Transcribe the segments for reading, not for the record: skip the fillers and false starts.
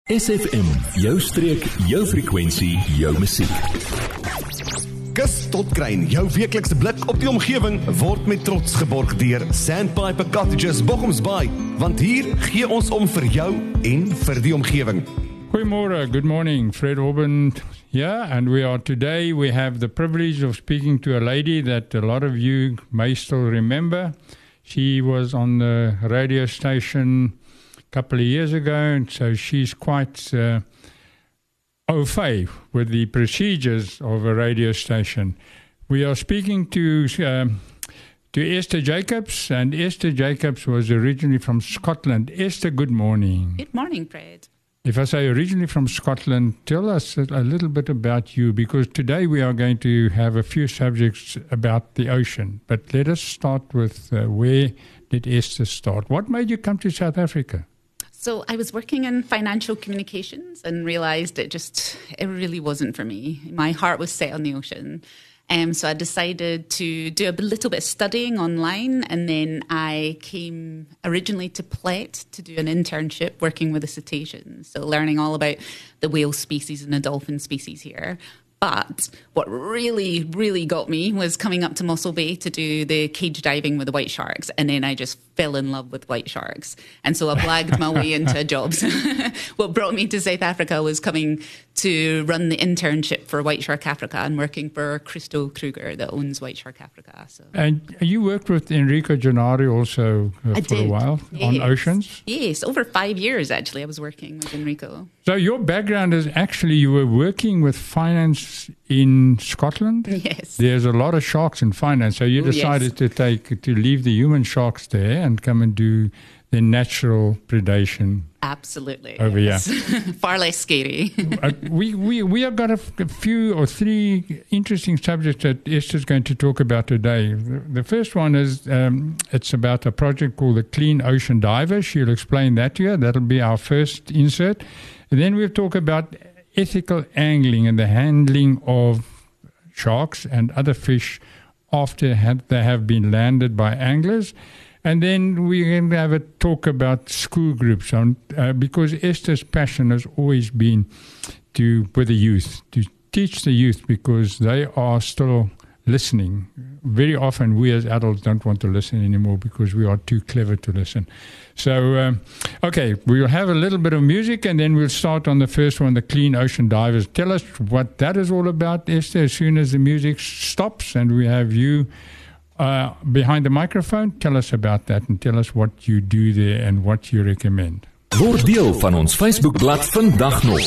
SFM, jou streek, jou frekwensie, jou musiek. Kus tot Kruin, jou weeklikse blik op die omgewing word met trots geborg deur Sandpiper Cottages Bochumsbaai, want hier gee ons om vir jou en vir die omgewing. Goeiemorgen, good morning, Fred Orban here, and today we have the privilege of speaking to a lady that a lot of you may still remember. She was on the radio station couple of years ago, and so she's quite au fait with the procedures of a radio station. We are speaking to Esther Jacobs, and Esther Jacobs was originally from Scotland. Esther, good morning. Good morning, Fred. If I say originally from Scotland, tell us a little bit about you, because today we are going to have a few subjects about the ocean. But let us start with where did Esther start? What made you come to South Africa? So I was working in financial communications and realised it really wasn't for me. My heart was set on the ocean. So I decided to do a little bit of studying online, and then I came originally to Plett to do an internship working with the cetaceans, so learning all about the whale species and the dolphin species here. But what really, really got me was coming up to Mossel Bay to do the cage diving with the white sharks, and then I just fell in love with white sharks. And so I blagged my way into jobs. What brought me to South Africa was coming to run the internship for White Shark Africa and working for Christo Kruger that owns White Shark Africa. So. And you worked with Enrico Gennari also for a while on oceans? Yes, over 5 years actually I was working with Enrico. So your background is actually you were working with finance in Scotland? Yes. There's a lot of sharks in finance, so you decided to leave the human sharks there and come and do the natural predation. Absolutely. Over here. Far less scary. We have got a few or three interesting subjects that Esther's going to talk about today. The first one is it's about a project called the Clean Ocean Diver. She'll explain that to you. That'll be our first insert. And then we'll talk about ethical angling and the handling of sharks and other fish after they have been landed by anglers. And then we're going to have a talk about school groups, because Esther's passion has always been with the youth, to teach the youth, because they are still listening. Very often we as adults don't want to listen anymore because we are too clever to listen. So, okay, we'll have a little bit of music, and then we'll start on the first one, the Clean Ocean Divers. Tell us what that is all about, Esther, as soon as the music stops and we have you behind the microphone. Tell us about that and tell us what you do there and what you recommend. Word deel van ons Facebookblad vandag nog,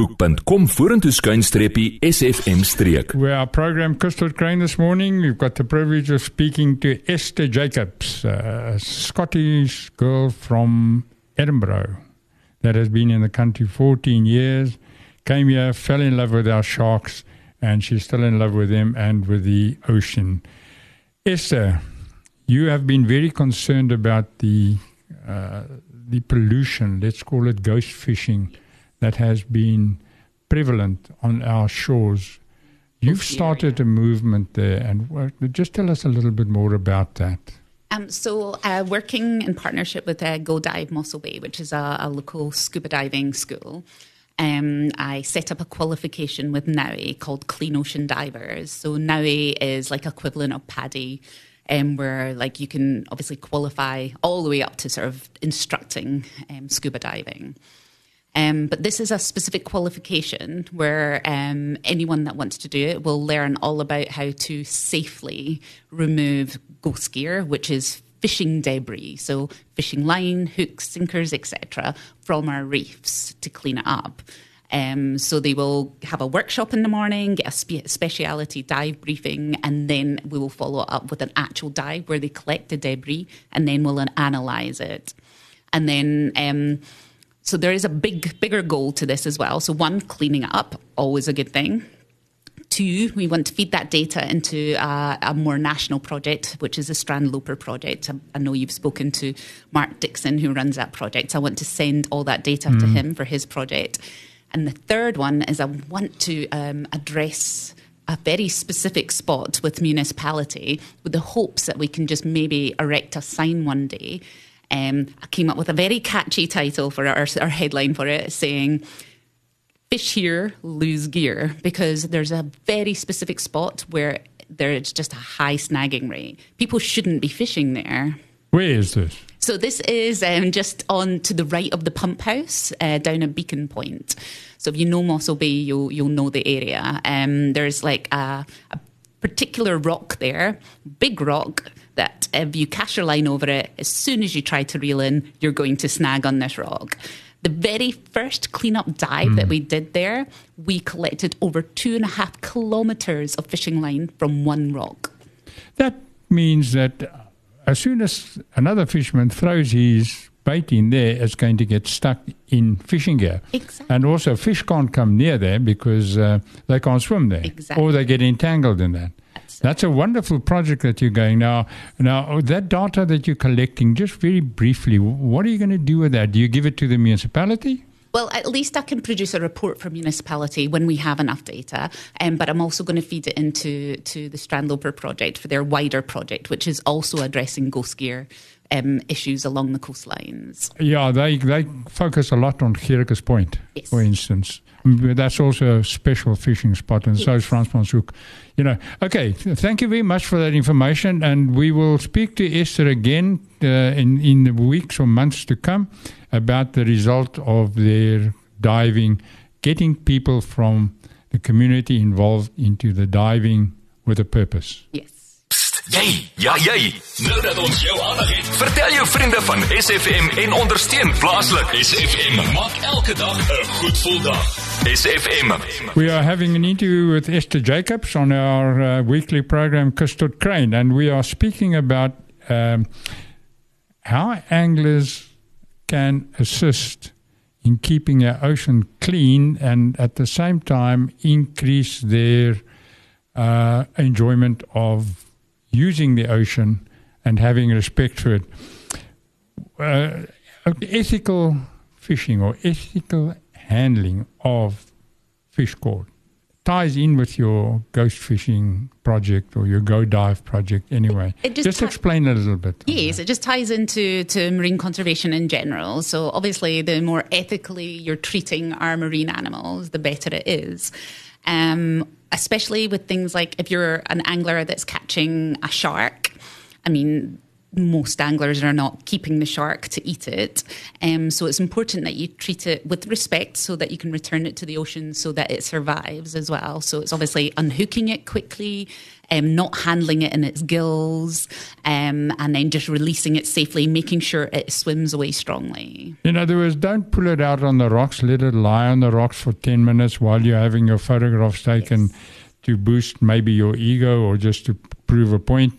facebook.com/SFM-streek. We're our program Crystal Crane this morning. We've got the privilege of speaking to Esther Jacobs, a Scottish girl from Edinburgh that has been in the country 14 years, came here, fell in love with our sharks, and she's still in love with them and with the ocean. Esther, you have been very concerned about the pollution, let's call it ghost fishing, that has been prevalent on our shores. You've started a movement there, and just tell us a little bit more about that. So working in partnership with Go Dive Mossel Bay, which is a local scuba diving school, I set up a qualification with NAUI called Clean Ocean Divers. So NAUI is like equivalent of PADI, where like you can obviously qualify all the way up to sort of instructing scuba diving. But this is a specific qualification where anyone that wants to do it will learn all about how to safely remove ghost gear, which is fishing debris, so fishing line, hooks, sinkers, etc., from our reefs to clean it up. So they will have a workshop in the morning, get a speciality dive briefing, and then we will follow up with an actual dive where they collect the debris, and then we'll analyse it. And then, so there is a bigger goal to this as well. So one, cleaning it up, always a good thing. Two, we want to feed that data into a more national project, which is the Strandloper project. I know you've spoken to Mark Dixon, who runs that project. I want to send all that data to him for his project. And the third one is I want to address a very specific spot with municipality with the hopes that we can just maybe erect a sign one day I came up with a very catchy title for our headline for it, saying, "Fish here, lose gear," because there's a very specific spot where there's just a high snagging rate. People shouldn't be fishing there. Where is this? So this is just on to the right of the pump house, down at Beacon Point. So if you know Mossel Bay, you'll know the area. There's like a particular rock there, big rock, that if you cast your line over it, as soon as you try to reel in, you're going to snag on this rock. The very first cleanup dive that we did there, we collected over 2.5 kilometres of fishing line from one rock. That means that as soon as another fisherman throws his bait in there, it's going to get stuck in fishing gear. Exactly. And also fish can't come near there because they can't swim there. Exactly. Or they get entangled in that. That's a wonderful project that you're going now. Now, that data that you're collecting, just very briefly, what are you going to do with that? Do you give it to the municipality? Well, at least I can produce a report for municipality when we have enough data. But I'm also going to feed it into the Strandloper project for their wider project, which is also addressing ghost gear issues along the coastlines. Yeah, they focus a lot on Gericus Point, yes, for instance. That's also a special fishing spot, and so is Fransmanshoek. Okay, thank you very much for that information, and we will speak to Esther again in the weeks or months to come about the result of their diving, getting people from the community involved into the diving with a purpose. Yes. Jy. Nou dat ons jou aandag het, vertel jou vriende van SFM en ondersteun plaaslik. SFM maak elke dag 'n goed gevoel dag. SFM. We are having an interview with Esther Jacobs on our weekly program Kus tot Kruin, and we are speaking about how anglers can assist in keeping our ocean clean and at the same time increase their enjoyment of using the ocean and having respect for it. Ethical fishing or ethical handling of fish caught ties in with your ghost fishing project or your Go Dive project anyway. Just explain a little bit. Yes, it just ties into marine conservation in general. So obviously the more ethically you're treating our marine animals, the better it is. Especially with things like if you're an angler that's catching a shark. I mean, most anglers are not keeping the shark to eat it. So it's important that you treat it with respect so that you can return it to the ocean so that it survives as well. So it's obviously unhooking it quickly, not handling it in its gills, and then just releasing it safely, making sure it swims away strongly. In other words, don't pull it out on the rocks, let it lie on the rocks for 10 minutes while you're having your photographs taken to boost maybe your ego or just to prove a point.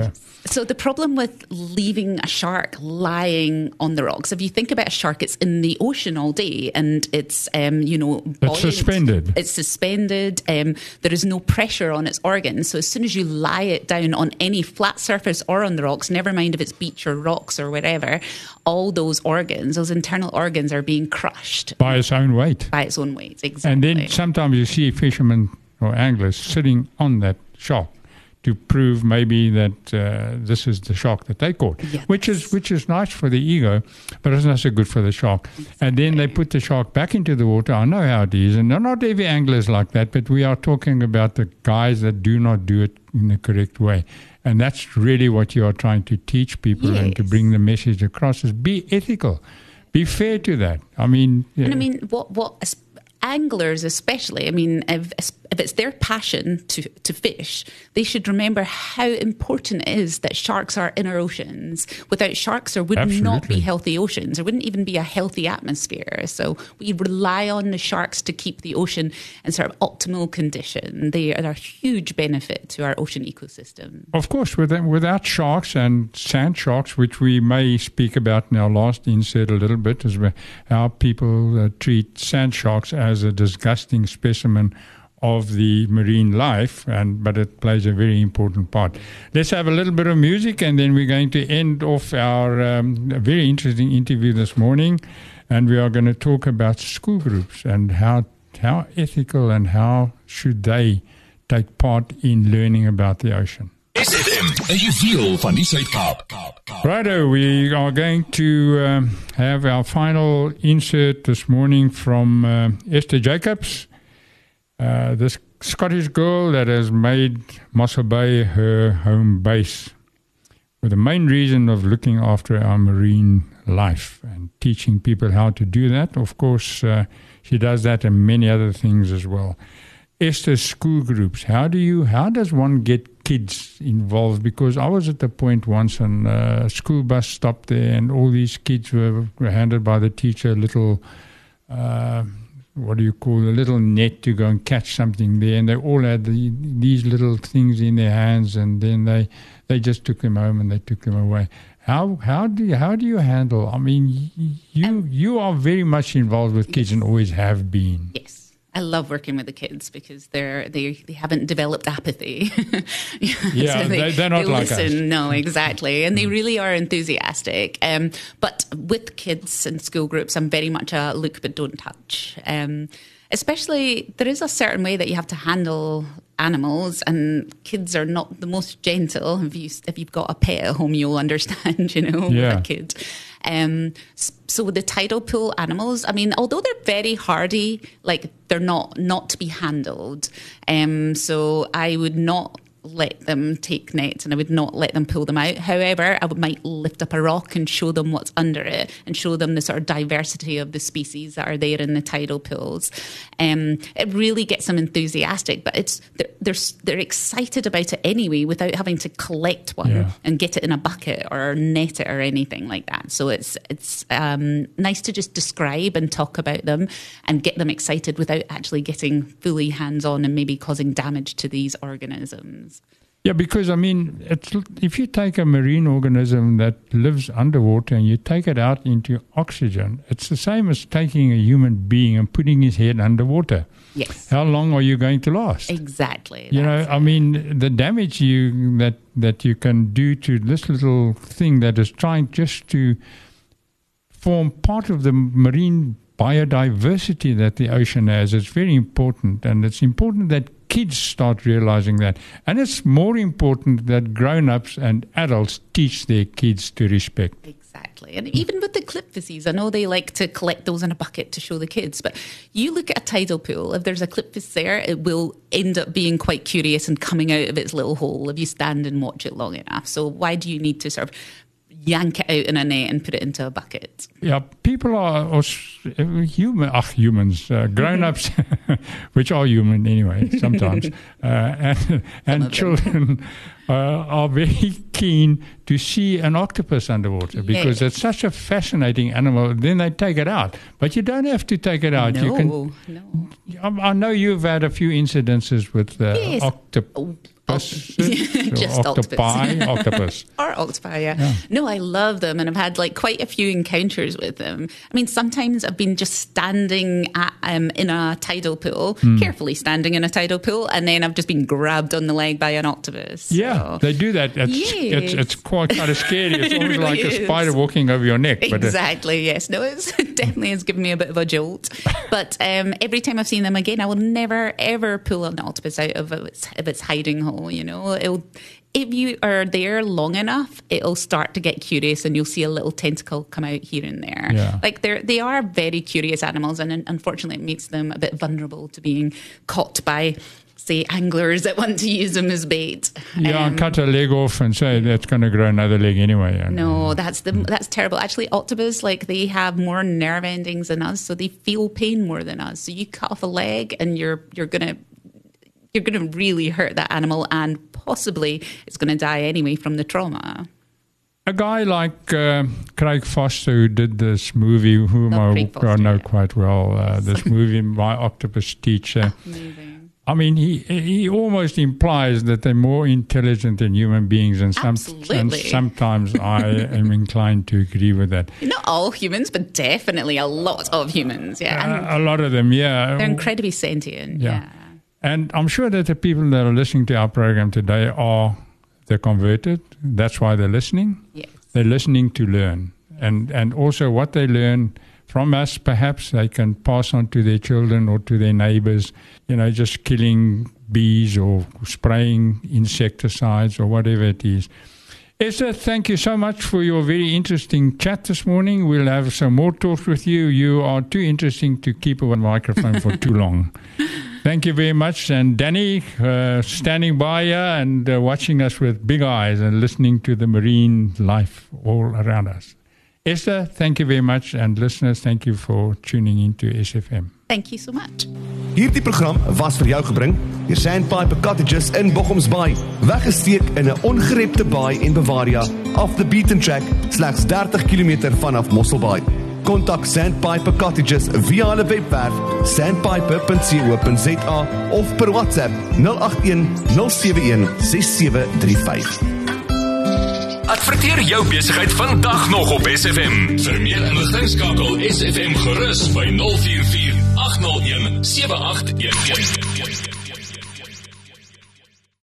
So the problem with leaving a shark lying on the rocks, if you think about a shark, it's in the ocean all day and it's, buoyant. It's suspended. It's suspended. There is no pressure on its organs. So as soon as you lie it down on any flat surface or on the rocks, never mind if it's beach or rocks or wherever, all those organs, those internal organs are being crushed. By its own weight. By its own weight, exactly. And then sometimes you see fishermen or anglers sitting on that shark to prove maybe that this is the shark that they caught, yes, which is nice for the ego, but it's not so good for the shark. Exactly. And then they put the shark back into the water. I know how it is, and not every angler is like that, but we are talking about the guys that do not do it in the correct way. And that's really what you are trying to teach people, yes, and to bring the message across is be ethical, be fair to that. I mean... And I mean, what anglers especially, I mean, if it's their passion to fish, they should remember how important it is that sharks are in our oceans. Without sharks, there would not be healthy oceans. There wouldn't even be a healthy atmosphere. So we rely on the sharks to keep the ocean in sort of optimal condition. They are a huge benefit to our ocean ecosystem. Of course, without sharks and sand sharks, which we may speak about in our last insert a little bit, is how people treat sand sharks as a disgusting specimen of the marine life, but it plays a very important part. Let's have a little bit of music, and then we're going to end off our very interesting interview this morning, and we are going to talk about school groups and how ethical and how should they take part in learning about the ocean. SFM 'n juweel van die Suid-Kaap. Righto, we are going to have our final insert this morning from Esther Jacobs, this Scottish girl that has made Mossel Bay her home base, with the main reason of looking after our marine life and teaching people how to do that. Of course, she does that and many other things as well. Esther's school groups. How does one get kids involved? Because I was at the point once and a school bus stopped there and all these kids were handed by the teacher a little, a little net to go and catch something there, and they all had these little things in their hands, and then they just took them home and they took them away. How do you handle? I mean, you are very much involved with kids and always have been. Yes. I love working with the kids because they haven't developed apathy. Yeah, so they're not like us. No, exactly. And they really are enthusiastic. But with kids and school groups, I'm very much a look but don't touch. Especially, there is a certain way that you have to handle animals, and kids are not the most gentle. If you've got a pet at home, you'll understand, with a kid. So with the tidal pool animals, I mean, although they're very hardy, like they're not to be handled. So I would not let them take nets and I would not let them pull them out. However, I might lift up a rock and show them what's under it and show them the sort of diversity of the species that are there in the tidal pools. It really gets them enthusiastic, but they're excited about it anyway without having to collect one and get it in a bucket or net it or anything like that. So it's nice to just describe and talk about them and get them excited without actually getting fully hands-on and maybe causing damage to these organisms. Yeah, because, I mean, if you take a marine organism that lives underwater and you take it out into oxygen, it's the same as taking a human being and putting his head underwater. Yes. How long are you going to last? Exactly. I mean, the damage that you can do to this little thing that is trying just to form part of the marine biodiversity that the ocean has is very important, and it's important that kids start realizing that. And it's more important that grown-ups and adults teach their kids to respect. Exactly. And even with the clipfices, I know they like to collect those in a bucket to show the kids, but you look at a tidal pool, if there's a clipfish there, it will end up being quite curious and coming out of its little hole if you stand and watch it long enough. So why do you need to sort of yank it out in a net and put it into a bucket? Yeah, people are humans, grown-ups, which are human anyway, sometimes, and children are very keen to see an octopus underwater because it's such a fascinating animal. Then they take it out. But you don't have to take it out. No. I know you've had a few incidences with octopus. Just octopus. Or octopi, yeah. No, I love them, and I've had quite a few encounters with them. I mean, sometimes I've been just standing in a tidal pool, carefully standing in a tidal pool, and then I've just been grabbed on the leg by an octopus. Yeah, they do that. It's quite kind of scary. It's almost really like a spider walking over your neck. Exactly, yes. No, it definitely has given me a bit of a jolt. But every time I've seen them again, I will never, ever pull an octopus out of its hiding hole. If you are there long enough, it'll start to get curious and you'll see a little tentacle come out here and there. Yeah. They are very curious animals, and unfortunately it makes them a bit vulnerable to being caught by, say, anglers that want to use them as bait. Yeah, cut a leg off and say that's going to grow another leg anyway. No, that's terrible. Actually, octopus, they have more nerve endings than us, so they feel pain more than us. So you cut off a leg and you're going to really hurt that animal, and possibly it's going to die anyway from the trauma. A guy like Craig Foster, who did this movie, whom I know quite well, this movie, My Octopus Teacher. Amazing. I mean, he almost implies that they're more intelligent than human beings, and sometimes I am inclined to agree with that. Not all humans, but definitely a lot of humans. Yeah, a lot of them. Yeah, they're incredibly sentient. Yeah. And I'm sure that the people that are listening to our program today they're converted. That's why they're listening. Yes. They're listening to learn. And also what they learn from us, perhaps they can pass on to their children or to their neighbors. Just killing bees or spraying insecticides or whatever it is. Esther, thank you so much for your very interesting chat this morning. We'll have some more talks with you. You are too interesting to keep on microphone for too long. Thank you very much. And Danny, standing by here and watching us with big eyes and listening to the marine life all around us. Esther, thank you very much. And listeners, thank you for tuning into SFM. Thank you so much. Hierdie program was vir jou gebring deur Sandpiper Cottages in Bochums Bay. Weggesteek in 'n ongerepte baai en Bavaria, off the beaten track, slegs 30 km vanaf Mosselbaai. Kontak Sandpiper Cottages via hulle webwerf sandpiper.co.za of per WhatsApp 081 071 6735. Adverteer jou besigheid vandag nog op SFM. Vir meer inligting skakel SFM gerus by 044 801 7811.